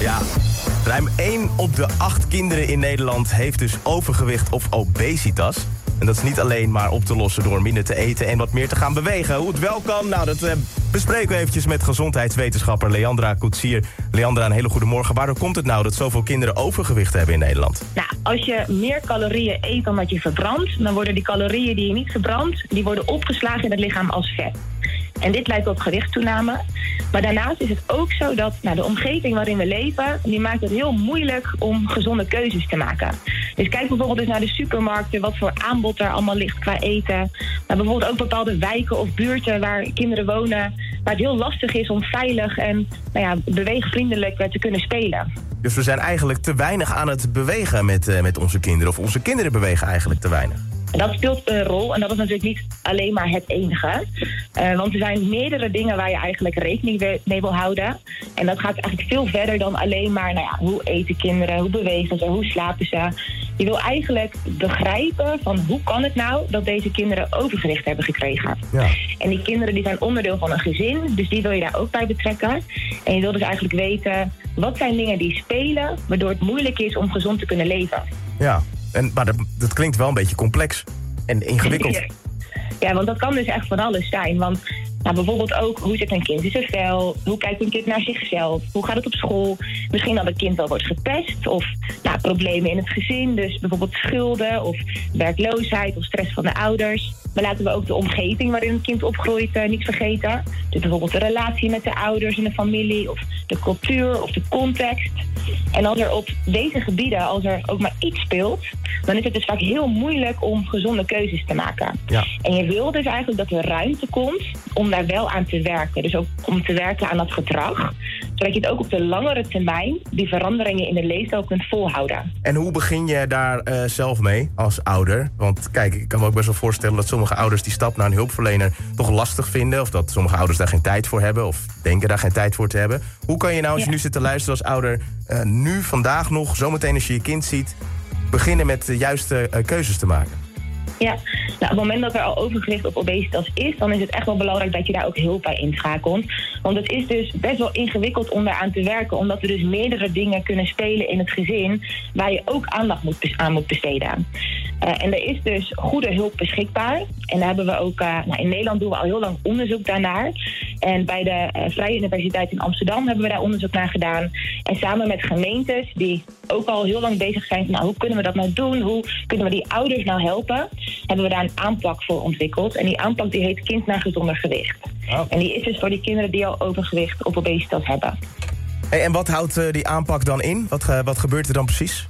Ja, ruim 1 op de 8 kinderen in Nederland heeft dus overgewicht of obesitas. En dat is niet alleen maar op te lossen door minder te eten en wat meer te gaan bewegen. Hoe het wel kan, nou dat bespreken we eventjes met gezondheidswetenschapper Leandra Koetsier. Leandra, een hele goede morgen. Waardoor komt het nou dat zoveel kinderen overgewicht hebben in Nederland? Nou, als je meer calorieën eet dan dat je verbrandt, dan worden die calorieën die je niet verbrandt, die worden opgeslagen in het lichaam als vet. En dit leidt tot gewichtstoename. Maar daarnaast is het ook zo dat de omgeving waarin we leven, die maakt het heel moeilijk om gezonde keuzes te maken. Dus kijk bijvoorbeeld eens naar de supermarkten, wat voor aanbod er allemaal ligt qua eten. Maar bijvoorbeeld ook bepaalde wijken of buurten waar kinderen wonen, waar het heel lastig is om veilig en beweegvriendelijk te kunnen spelen. Dus we zijn eigenlijk te weinig aan het bewegen met onze kinderen. Of onze kinderen bewegen eigenlijk te weinig. Dat speelt een rol en dat is natuurlijk niet alleen maar het enige. Want er zijn meerdere dingen waar je eigenlijk rekening mee wil houden. En dat gaat eigenlijk veel verder dan alleen maar hoe eten kinderen, hoe bewegen ze, hoe slapen ze. Je wil eigenlijk begrijpen van hoe kan het nou dat deze kinderen overgewicht hebben gekregen. Ja. En die kinderen die zijn onderdeel van een gezin, dus die wil je daar ook bij betrekken. En je wil dus eigenlijk weten, wat zijn dingen die spelen waardoor het moeilijk is om gezond te kunnen leven. Ja. Maar dat klinkt wel een beetje complex en ingewikkeld. Ja, want dat kan dus echt van alles zijn. Want bijvoorbeeld ook, hoe zit een kind in zijn vel? Hoe kijkt een kind naar zichzelf? Hoe gaat het op school? Misschien dat een kind wel wordt gepest. Of problemen in het gezin. Dus bijvoorbeeld schulden of werkloosheid of stress van de ouders. Maar laten we ook de omgeving waarin het kind opgroeit niet vergeten. Dus bijvoorbeeld de relatie met de ouders en de familie. Of de cultuur of de context. En als er op deze gebieden, als er ook maar iets speelt, dan is het dus vaak heel moeilijk om gezonde keuzes te maken. Ja. En je wil dus eigenlijk dat er ruimte komt om daar wel aan te werken. Dus ook om te werken aan dat gedrag. Zodat je het ook op de langere termijn die veranderingen in de leefstijl kunt volhouden. En hoe begin je daar zelf mee als ouder? Want kijk, ik kan me ook best wel voorstellen dat sommige ouders die stap naar een hulpverlener toch lastig vinden. Of dat sommige ouders daar geen tijd voor hebben. Of denken daar geen tijd voor te hebben. Hoe kan je nou, als je nu zit te luisteren als ouder, nu, vandaag nog, zometeen als je je kind ziet, beginnen met de juiste keuzes te maken? Ja, op het moment dat er al overgewicht of obesitas is, dan is het echt wel belangrijk dat je daar ook hulp bij inschakelt. Want het is dus best wel ingewikkeld om daaraan te werken, omdat er dus meerdere dingen kunnen spelen in het gezin waar je ook aandacht aan moet besteden. En er is dus goede hulp beschikbaar. En daar hebben we ook, in Nederland doen we al heel lang onderzoek daarnaar. En bij de Vrije Universiteit in Amsterdam hebben we daar onderzoek naar gedaan. En samen met gemeentes die ook al heel lang bezig zijn van hoe kunnen we dat nou doen? Hoe kunnen we die ouders nou helpen? Hebben we daar een aanpak voor ontwikkeld. En die aanpak die heet Kind naar gezonder gewicht. Oh. En die is dus voor die kinderen die al overgewicht of obesitas hebben. Hey, en wat houdt die aanpak dan in? Wat gebeurt er dan precies?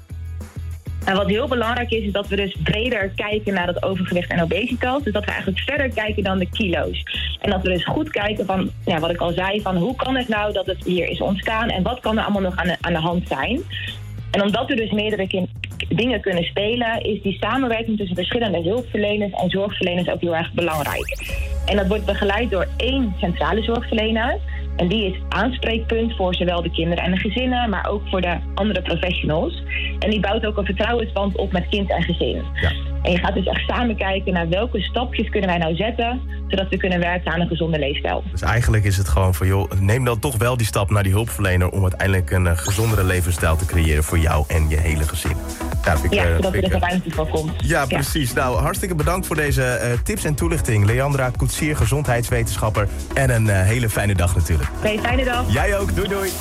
En wat heel belangrijk is dat we dus breder kijken naar dat overgewicht en obesitas. Dus dat we eigenlijk verder kijken dan de kilo's. En dat we dus goed kijken van, wat ik al zei, van hoe kan het nou dat het hier is ontstaan en wat kan er allemaal nog aan de hand zijn. En omdat er dus meerdere dingen kunnen spelen, is die samenwerking tussen verschillende hulpverleners en zorgverleners ook heel erg belangrijk. En dat wordt begeleid door 1 centrale zorgverlener. En die is aanspreekpunt voor zowel de kinderen en de gezinnen, maar ook voor de andere professionals. En die bouwt ook een vertrouwensband op met kind en gezin. Ja. En je gaat dus echt samen kijken naar welke stapjes kunnen wij nou zetten, zodat we kunnen werken aan een gezonde leefstijl. Dus eigenlijk is het gewoon van, neem dan toch wel die stap naar die hulpverlener om uiteindelijk een gezondere levensstijl te creëren voor jou en je hele gezin. Zodat er ruimte voor komt. Ja, precies. Nou, hartstikke bedankt voor deze tips en toelichting. Leandra Koetsier, gezondheidswetenschapper. En een hele fijne dag natuurlijk. Oké, fijne dag. Jij ook. Doei doei.